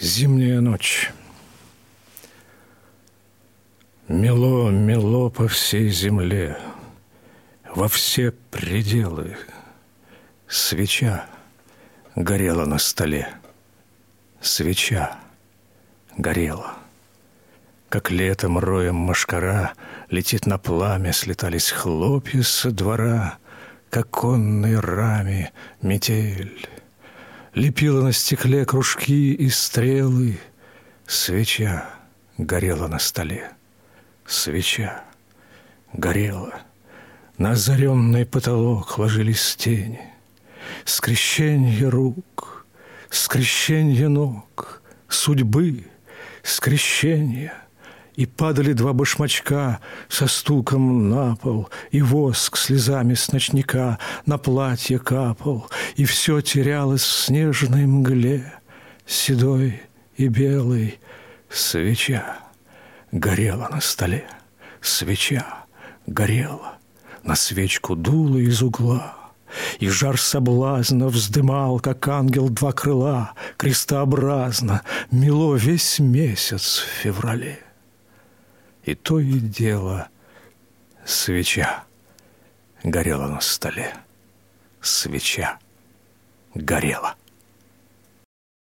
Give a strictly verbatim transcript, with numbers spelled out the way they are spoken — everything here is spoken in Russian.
Зимняя ночь. Мело, мело по всей земле, во все пределы. Свеча горела на столе, свеча горела. Как летом роем мошкара летит на пламя, слетались хлопья со двора, к оконной раме метель. Лепила на стекле кружки и стрелы, свеча горела на столе, свеча горела. На озаренный потолок ложились тени, скрещенье рук, скрещенье ног, судьбы, скрещенье. И падали два башмачка со стуком на пол, и воск слезами с ночника на платье капал, и все терялось в снежной мгле, седой и белой. Свеча горела на столе, свеча горела, на свечку дуло из угла, и жар соблазна вздымал, как ангел, два крыла, крестообразно мело весь месяц в феврале. И то и дело свеча горела на столе, свеча горела.